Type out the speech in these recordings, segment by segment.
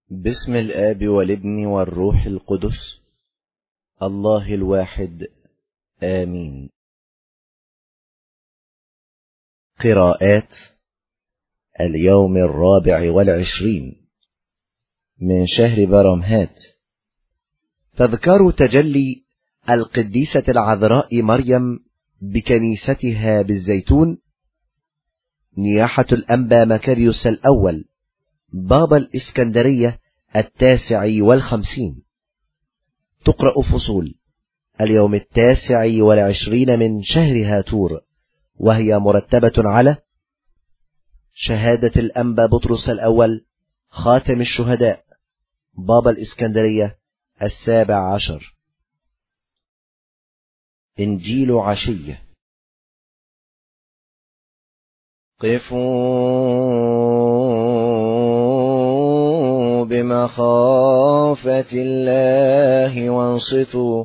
باسم الآب والابن والروح القدس الله الواحد آمين. قراءات اليوم 24 من شهر برمهات. تذكار تجلي القديسة العذراء مريم بكنيستها بالزيتون، نياحة الأنبا مكاريوس الأول بابا الإسكندرية 59. تقرأ فصول اليوم 29 من شهر هاتور، وهي مرتبة على شهادة الأنبا بطرس الأول خاتم الشهداء بابا الإسكندرية 17. إنجيل عشية. قفوا بمخافة الله وانصتوا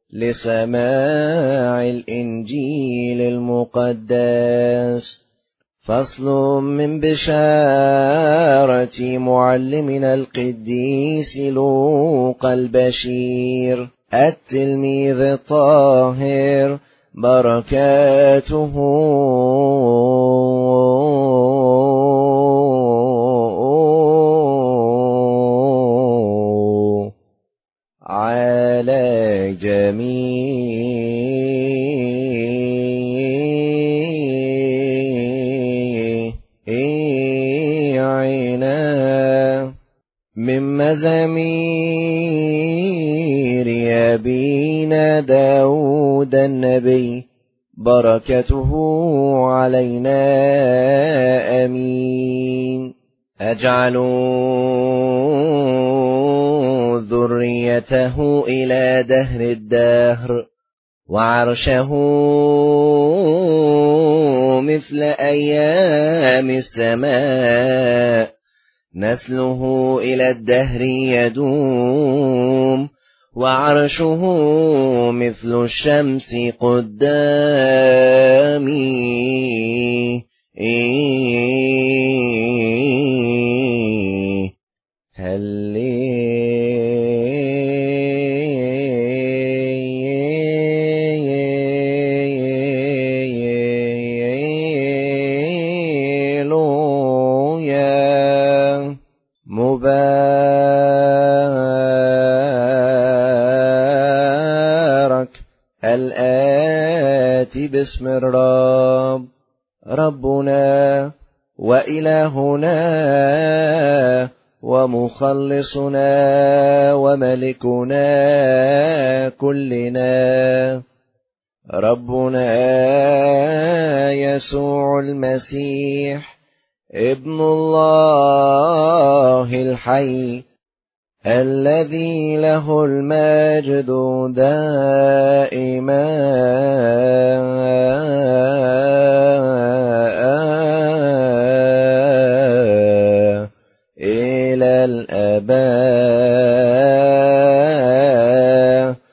لسماع الإنجيل المقدس. فصل من بشارة معلمنا القديس لوقا البشير التلميذ الطاهر، بركاته على جميعنا. من مزامير أبينا داود النبي، بركته علينا آمين. أجعلوا ذريته إلى دهر الدهر، وعرشه مثل أيام السماء، نسله إلى الدهر يدوم، وعرشه مثل الشمس قدامي. هللويا. مبارك الآتي باسم الرب، ربنا وإلهنا ومخلصنا وملكنا كلنا، ربنا يسوع المسيح ابن الله الحي، الذي له المجد دائما إلى الآباء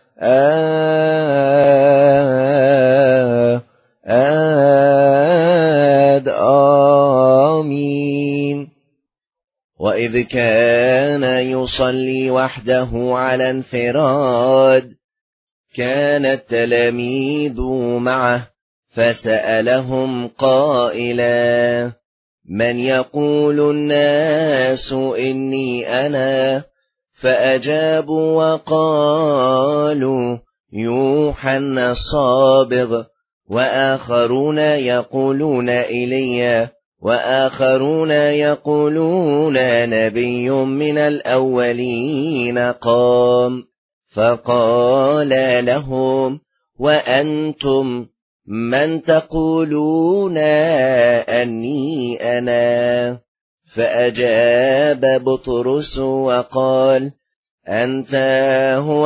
آمين. وإذ كان يصلي وحده على انفراد، كان التلاميذ معه، فسألهم قائلا: من يقول الناس إني أنا؟ فأجابوا وقالوا: يوحنا الصابغ، وآخرون يقولون إيليا، وآخرون يقولون نبي من الأولين قام. فقال لهم: وأنتم من تقولون أني أنا؟ فأجاب بطرس وقال: أنت هو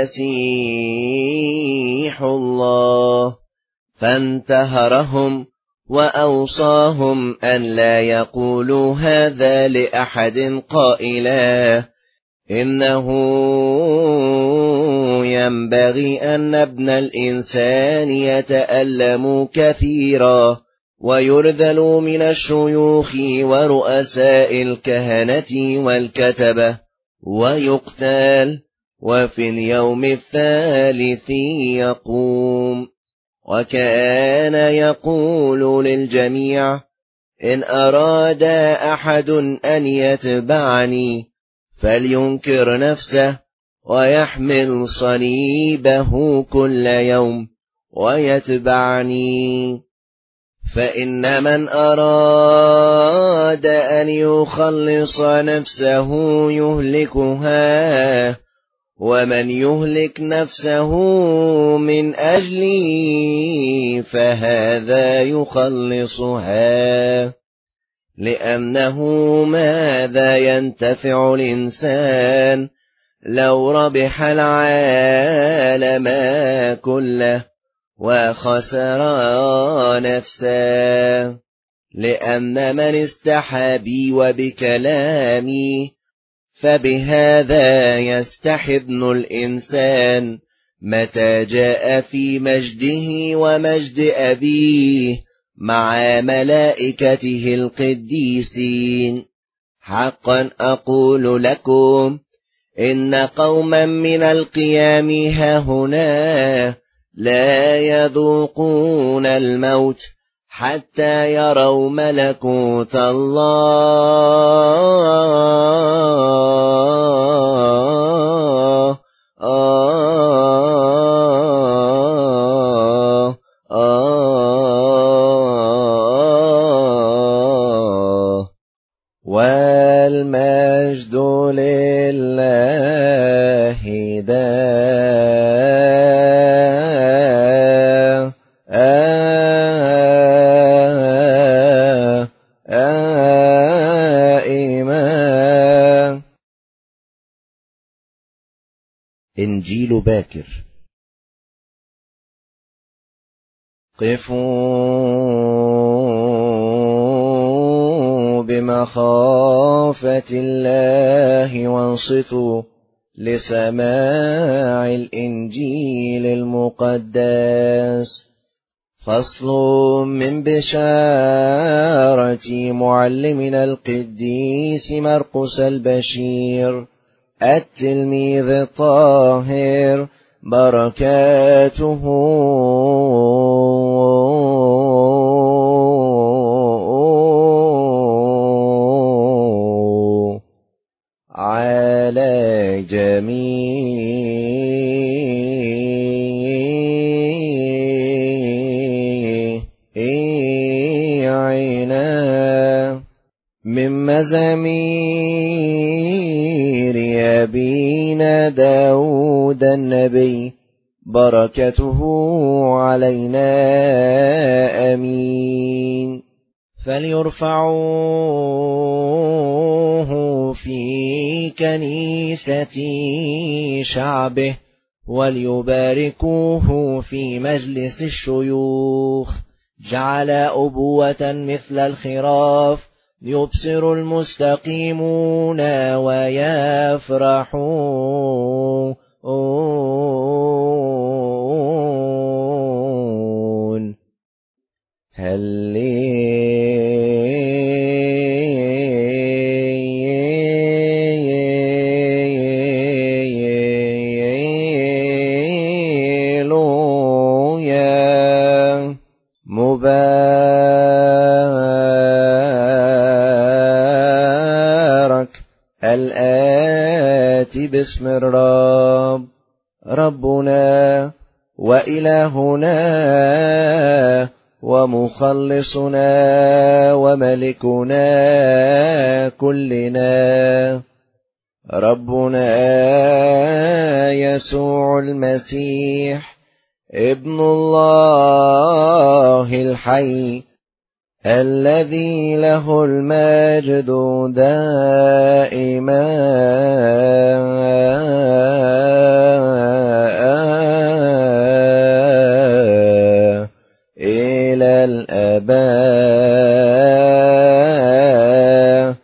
المسيح الله. فانتهرهم وأوصاهم أن لا يقولوا هذا لأحد، قائلا: إنه ينبغي أن ابن الإنسان يتألم كثيرا، ويرذل من الشيوخ ورؤساء الكهنة والكتبة، ويقتل، وفي اليوم الثالث يقوم. وكان يقول للجميع: إن أراد أحد أن يتبعني فلينكر نفسه ويحمل صليبه كل يوم ويتبعني. فإن من أراد أن يخلص نفسه يهلكها، ومن يهلك نفسه من أجلي فهذا يخلصها. لأنه ماذا ينتفع الإنسان لو ربح العالم كله وخسر نفسه؟ لأن من استحى بي وبكلامي فبهذا يستحي ابن الإنسان متى جاء في مجده ومجد أبيه مع ملائكته القديسين. حقا أقول لكم إن قوما من القيام هاهنا لا يذوقون الموت حتى يروا ملكوت الله. والمجد لله دائما. إنجيل باكر. قفوا بمخافة الله وانصتوا لسماع الإنجيل المقدس. فصل من بشارة معلمنا القديس مرقس البشير التلميذ الطاهر، بركاته على جميعنا. من مزامير أبينا داود النبي، بركته علينا آمين. فليرفعوه في كنيسة شعبه، وليباركوه في مجلس الشيوخ. جعل أبوة مثل الخراف، يبصر المستقيمون ويفرحون. هللويا. مبارك الآتي باسم الرب، ربنا وإلهنا ومخلصنا وملكنا كلنا، ربنا يسوع المسيح ابن الله الحي، الذي له المجد دائما إلى الآباء.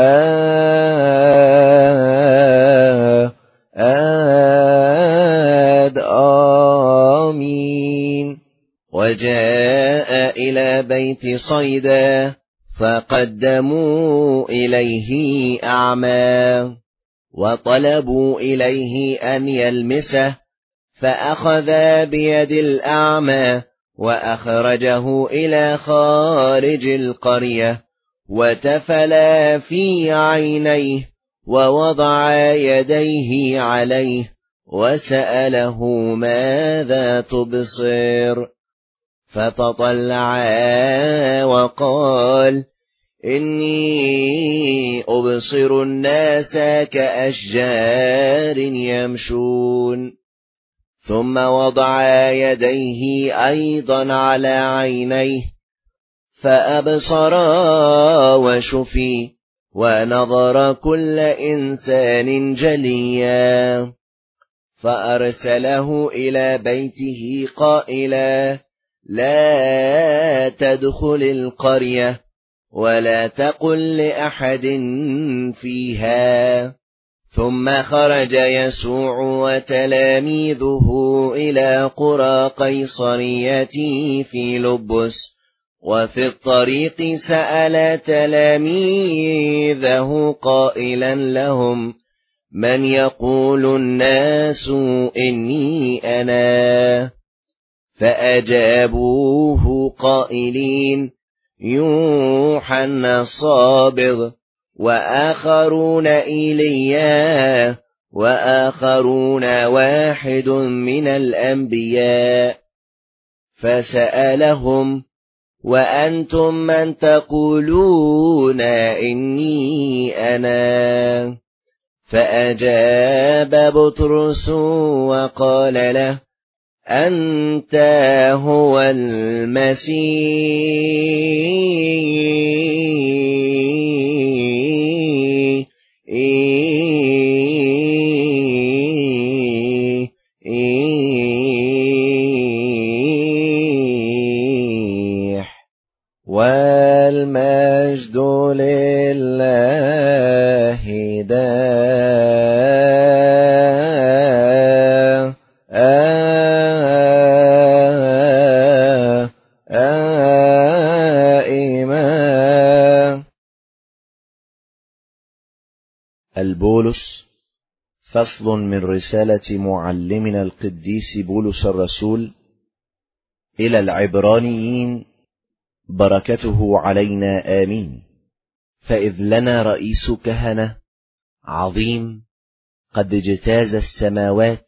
آمين. وجاء إلى بيت صيدا فقدموا إليه أعمى، وطلبوا إليه أن يلمسه، فأخذ بيد الأعمى وأخرجه إلى خارج القرية، وتفلا في عينيه، ووضع يديه عليه، وسأله ماذا تبصر؟ فتطلع وقال: إني أبصر الناس كأشجار يمشون. ثم وضع يديه أيضا على عينيه، فأبصرا وشفي، ونظر كل إنسان جليا. فأرسله إلى بيته قائلا: لا تدخل القرية، ولا تقل لأحد فيها. ثم خرج يسوع وتلاميذه إلى قرى قيصرية في لبس، وفي الطريق سأل تلاميذه قائلا لهم: من يقول الناس إني أنا؟ فأجابوه قائلين: يوحنا الصابغ، وآخرون إيليا، وآخرون واحد من الأنبياء. فسألهم: وأنتم من تقولون إني أنا؟ فأجاب بطرس وقال له: أنت هو المسيح. والمجد لله دائما. البولس، فصل من رسالة معلمنا القديس بولس الرسول إلى العبرانيين، بركته علينا آمين. فإذ لنا رئيس كهنة عظيم قد اجتاز السماوات،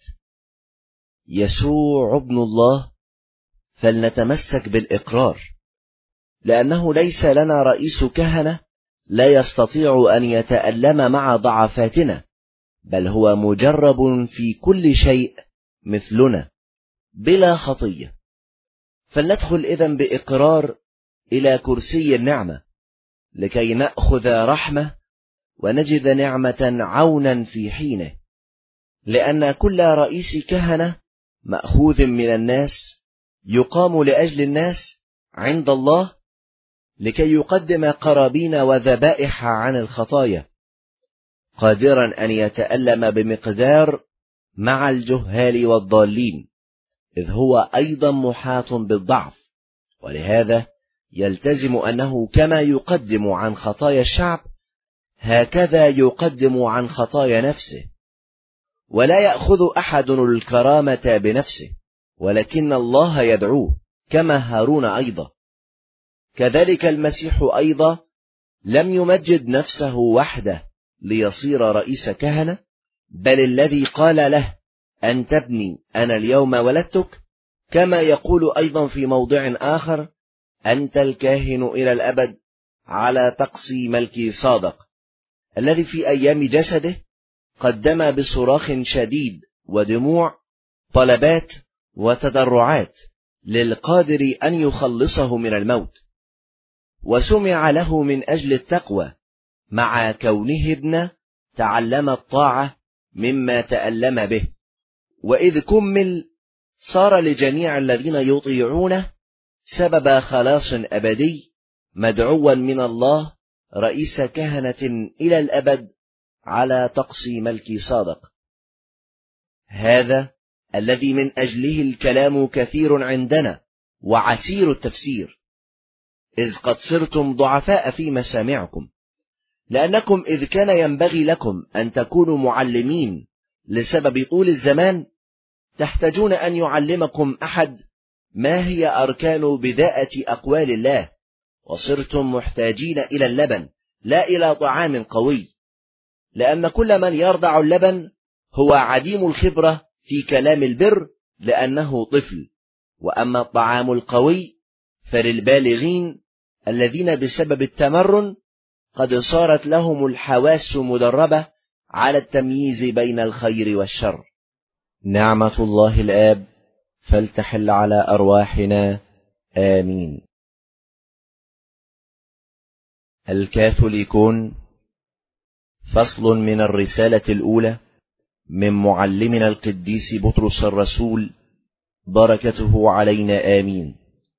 يسوع ابن الله، فلنتمسك بالإقرار، لأنه ليس لنا رئيس كهنة لا يستطيع أن يتألم مع ضعفاتنا، بل هو مجرب في كل شيء مثلنا بلا خطية. فلندخل إذن بإقرار إلى كرسي النعمة، لكي نأخذ رحمة ونجد نعمة عونا في حينه. لأن كل رئيس كهنة مأخوذ من الناس يقام لأجل الناس عند الله، لكي يقدم قرابين وذبائح عن الخطايا، قادرا أن يتألم بمقدار مع الجهال والضالين، إذ هو أيضا محاط بالضعف. ولهذا يلتزم أنه كما يقدم عن خطايا الشعب، هكذا يقدم عن خطايا نفسه. ولا يأخذ أحد الكرامة بنفسه، ولكن الله يدعوه، كما هارون أيضا. كذلك المسيح أيضا لم يمجد نفسه وحده ليصير رئيس كهنة، بل الذي قال له: أنت ابني أنا اليوم ولدتك، كما يقول أيضا في موضع آخر: أنت الكاهن إلى الأبد على تقصي ملكي صادق، الذي في أيام جسده قدم بصراخ شديد ودموع طلبات وتضرعات للقادر أن يخلصه من الموت. وسمع له من أجل التقوى، مع كونه ابن تعلم الطاعة مما تألم به. وإذ كمل صار لجميع الذين يطيعونه سبب خلاص أبدي، مدعوا من الله رئيس كهنة إلى الأبد على تقصي ملكي صادق. هذا الذي من أجله الكلام كثير عندنا وعسير التفسير، إذ قد صرتم ضعفاء في مسامعكم، لأنكم إذ كان ينبغي لكم أن تكونوا معلمين لسبب طول الزمان، تحتاجون أن يعلمكم أحد ما هي أركان بداءة أقوال الله، وصرتم محتاجين إلى اللبن لا إلى طعام قوي، لأن كل من يرضع اللبن هو عديم الخبرة في كلام البر لأنه طفل، وأما الطعام القوي فللبالغين الذين بسبب التمرن قد صارت لهم الحواس مدربة على التمييز بين الخير والشر. نعمة الله الآب فلتحل على أرواحنا آمين. الكاثوليكون، فصل من الرسالة الأولى من معلمنا القديس بطرس الرسول، بركته علينا آمين.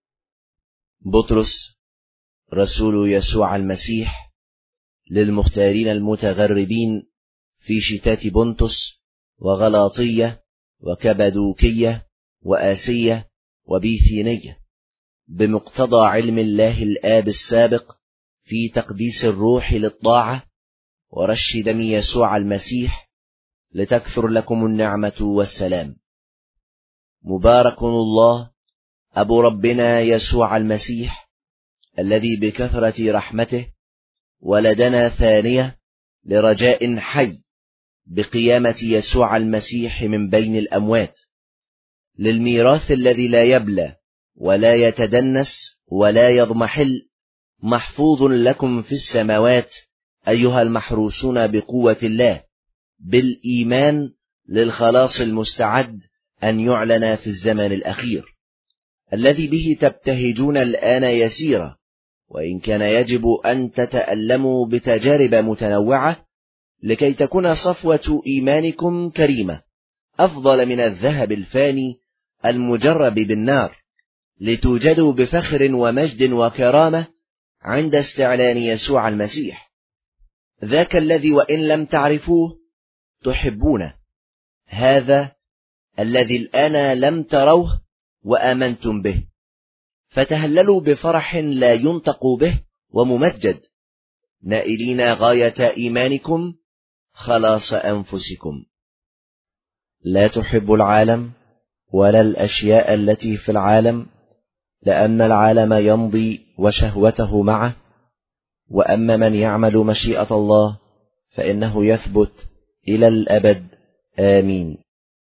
بطرس رسول يسوع المسيح للمختارين المتغربين في شتات بنطس وغلاطية وكبدوكية وآسية وبيثينية، بمقتضى علم الله الآب السابق في تقديس الروح للطاعة ورش دم يسوع المسيح، لتكثر لكم النعمة والسلام. مبارك الله أبو ربنا يسوع المسيح، الذي بكثرة رحمته ولدنا ثانية لرجاء حي بقيامة يسوع المسيح من بين الأموات، للميراث الذي لا يبلى ولا يتدنس ولا يضمحل، محفوظ لكم في السماوات أيها المحروسون بقوة الله بالإيمان، للخلاص المستعد أن يعلن في الزمن الأخير، الذي به تبتهجون الآن يسيرا، وإن كان يجب أن تتألموا بتجارب متنوعة، لكي تكون صفوة إيمانكم كريمة أفضل من الذهب الفاني المجرب بالنار، لتوجدوا بفخر ومجد وكرامة عند استعلان يسوع المسيح، ذاك الذي وإن لم تعرفوه تحبونه، هذا الذي الآن لم تروه وآمنتم به، فتهللوا بفرح لا ينطق به وممجد، نائلين غاية إيمانكم خلاص أنفسكم. لا تحب العالم ولا الأشياء التي في العالم، لأن العالم يمضي وشهوته معه، وأما من يعمل مشيئة الله فإنه يثبت إلى الأبد آمين.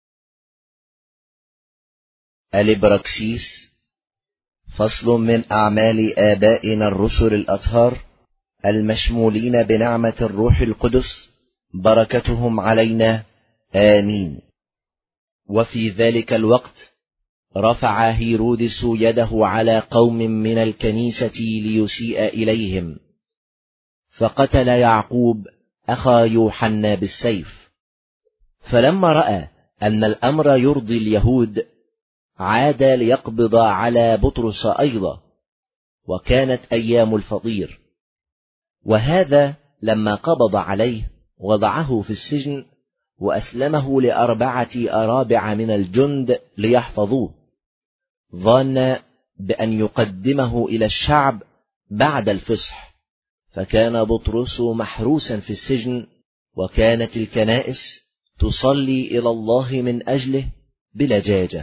الإبراكسيس، فصل من أعمال آبائنا الرسل الأطهار المشمولين بنعمة الروح القدس، بركتهم علينا آمين. وفي ذلك الوقت رفع هيرودس يده على قوم من الكنيسة ليسيء إليهم، فقتل يعقوب أخا يوحنا بالسيف. فلما رأى أن الأمر يرضي اليهود عاد ليقبض على بطرس أيضا، وكانت أيام الفطير. وهذا لما قبض عليه وضعه في السجن، وأسلمه ل4 أرابع من الجند ليحفظوه، ظن بأن يقدمه إلى الشعب بعد الفصح. فكان بطرس محروسا في السجن، وكانت الكنائس تصلي إلى الله من أجله بلجاجة.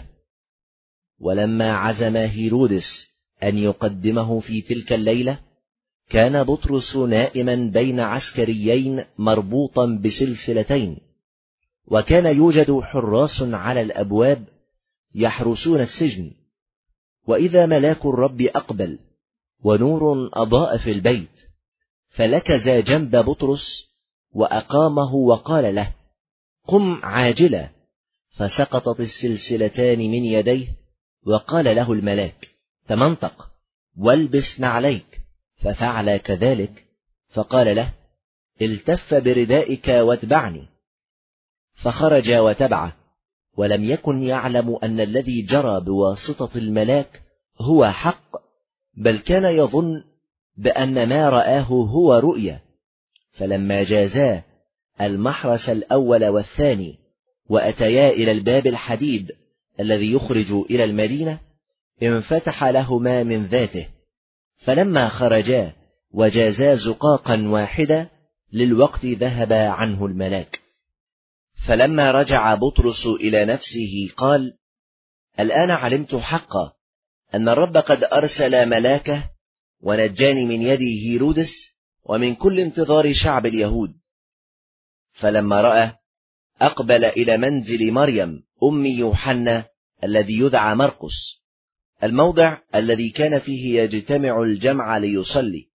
ولما عزم هيرودس أن يقدمه في تلك الليلة، كان بطرس نائما بين عسكريين مربوطا بسلسلتين، وكان يوجد حراس على الأبواب يحرسون السجن. وإذا ملاك الرب أقبل ونور أضاء في البيت، فلكز جنب بطرس وأقامه وقال له: قم عاجلا. فسقطت السلسلتان من يديه، وقال له الملاك: تمنطق والبس نعليك. ففعل كذلك، فقال له: التف بردائك واتبعني. فخرج وتبعه، ولم يكن يعلم أن الذي جرى بواسطة الملاك هو حق، بل كان يظن بأن ما رآه هو رؤيا. فلما جازا المحرس الأول والثاني وأتيا إلى الباب الحديد الذي يخرج إلى المدينة، انفتح لهما من ذاته. فلما خرجا وجازا زقاقا واحدا، للوقت ذهب عنه الملاك. فلما رجع بطرس إلى نفسه قال: الآن علمت حقا أن الرب قد أرسل ملاكه ونجاني من يد هيرودس ومن كل انتظار شعب اليهود. فلما رأى أقبل إلى منزل مريم أم يوحنا الذي يدعى مرقس، الموضع الذي كان فيه يجتمع الجمع ليصلي.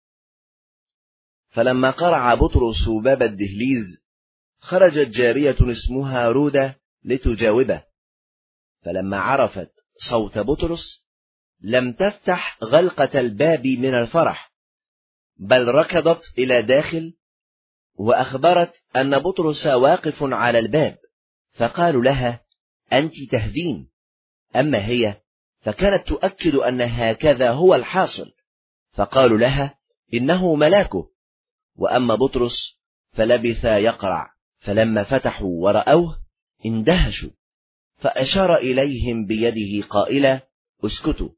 فلما قرع بطرس باب الدهليز خرجت جارية اسمها رودة لتجاوبه، فلما عرفت صوت بطرس لم تفتح غلقة الباب من الفرح، بل ركضت إلى داخل وأخبرت أن بطرس واقف على الباب، فقالوا لها: أنت تهذين. أما هي فكانت تؤكد أن هكذا هو الحاصل، فقالوا لها: إنه ملاكه. وأما بطرس فلبث يقرع، فلما فتحوا ورأوه اندهشوا، فأشار إليهم بيده قائلا: اسكتوا.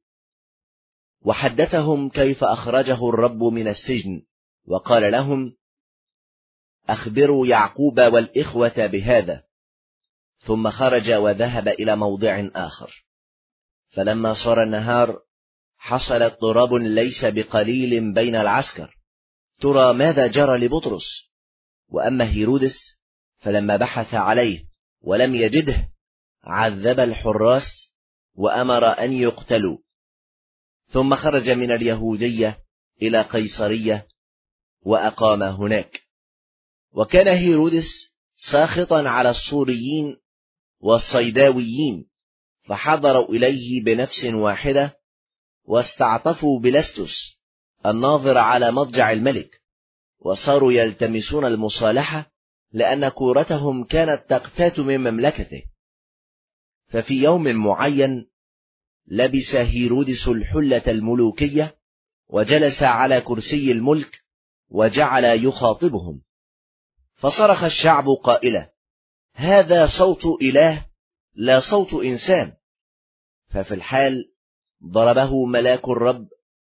وحدثهم كيف أخرجه الرب من السجن، وقال لهم: أخبروا يعقوب والإخوة بهذا. ثم خرج وذهب إلى موضع آخر. فلما صار النهار حصل اضطراب ليس بقليل بين العسكر، ترى ماذا جرى لبطرس. وأما هيرودس فلما بحث عليه ولم يجده عذب الحراس وأمر أن يقتلوا. ثم خرج من اليهودية إلى قيصرية وأقام هناك. وكان هيرودس ساخطا على الصوريين والصيداويين، فحضروا إليه بنفس واحدة واستعطفوا بلستس الناظر على مضجع الملك، وصاروا يلتمسون المصالحة لأن كورتهم كانت تقتات من مملكته. ففي يوم معين لبس هيرودس الحلة الملوكية وجلس على كرسي الملك وجعل يخاطبهم، فصرخ الشعب قائلا: هذا صوت إله لا صوت إنسان. ففي الحال ضربه ملاك الرب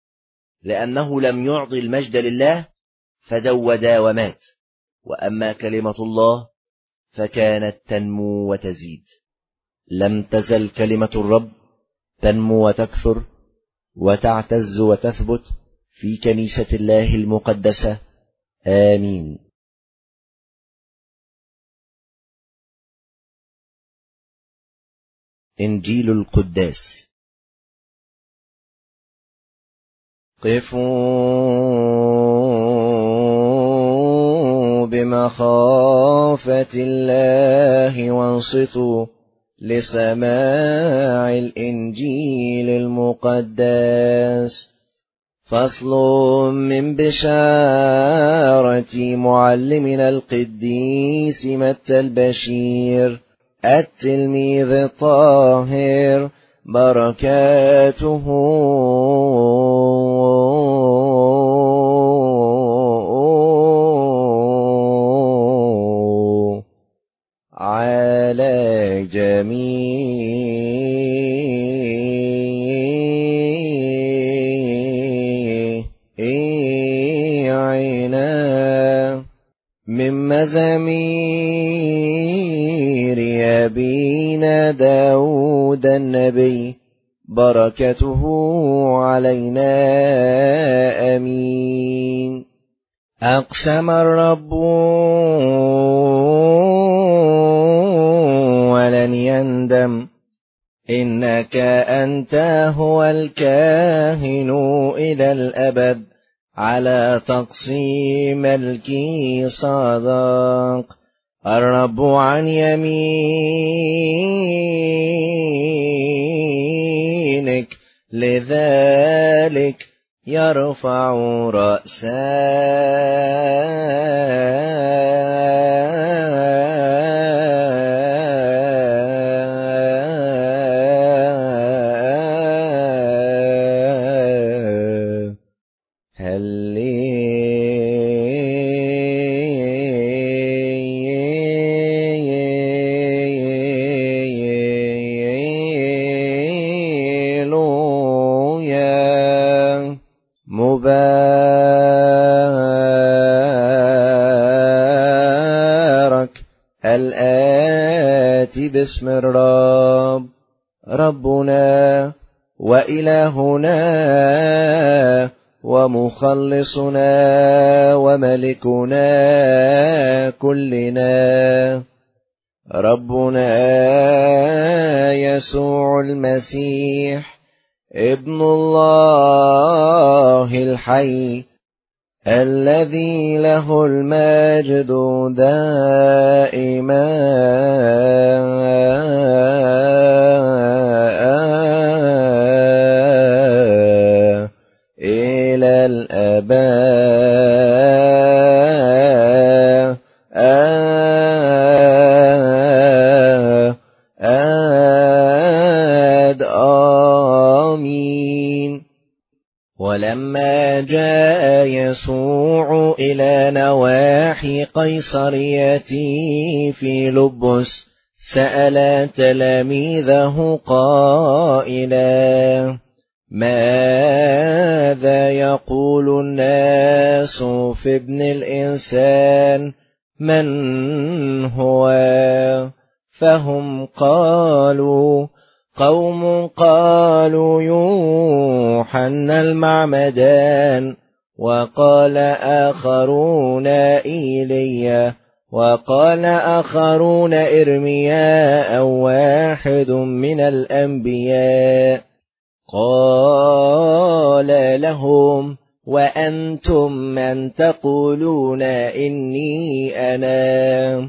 لأنه لم يعطي المجد لله، فدود ومات. وأما كلمة الله فكانت تنمو وتزيد. لم تزل كلمة الرب تنمو وتكثر وتعتز وتثبت في كنيسة الله المقدسة. آمين. إنجيل القداس. قفوا بمخافة الله وانصتوا لسماع الإنجيل المقدس. فصل من بشارة معلمنا القديس متى البشير التلميذ الطاهر، بركاته على جميعنا. من مزامير أبينا داود النبي، بركته علينا. آمين. أقسم الرب ولن يندم، إنك أنت هو الكاهن إلى الأبد، على تقسيم ملكي صدق. الرب عن يمينك، لذلك يرفع باسم الرب ربنا وإلهنا ومخلصنا وملكنا كلنا ربنا يسوع المسيح ابن الله الحي الذي له المجد دائما إلى الآباد آمين. ولما جاء يسوع إلى نواحي قيصرية فيلبس سأل تلاميذه قائلا ماذا يقول الناس في ابن الإنسان من هو؟ فهم قالوا قوم قالوا يوحنا المعمدان وقال آخرون إيليا وقال آخرون إرمياء أو واحد من الأنبياء. قال لهم وأنتم من تقولون إني أنا؟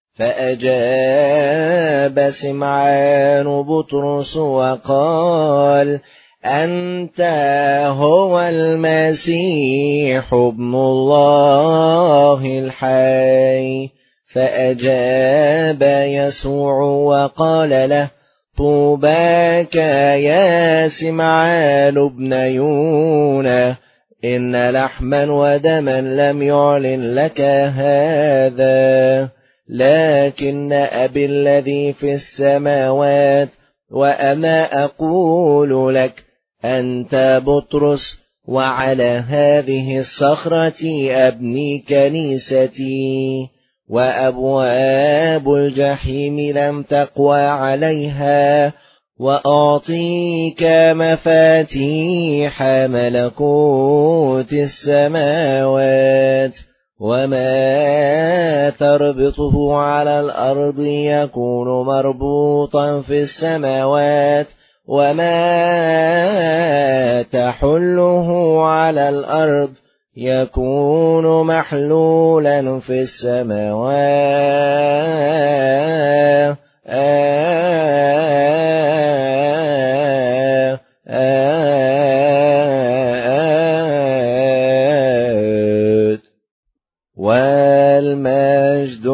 فأجاب سمعان بطرس وقال أنت هو المسيح ابن الله الحي. فأجاب يسوع وقال له طوباك يا سمعان ابن يونا إن لحما ودما لم يعلن لك هذا لكن أبي الذي في السماوات. وأنا أقول لك أنت بطرس وعلى هذه الصخرة أبني كنيستي وأبواب الجحيم لم تقوى عليها. وأعطيك مفاتيح ملكوت السماوات وما تربطه على الأرض يكون مربوطا في السماوات وما تحله على الأرض يكون محلولا في السماوات. والمجد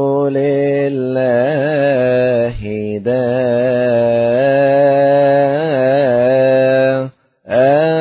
لله دائما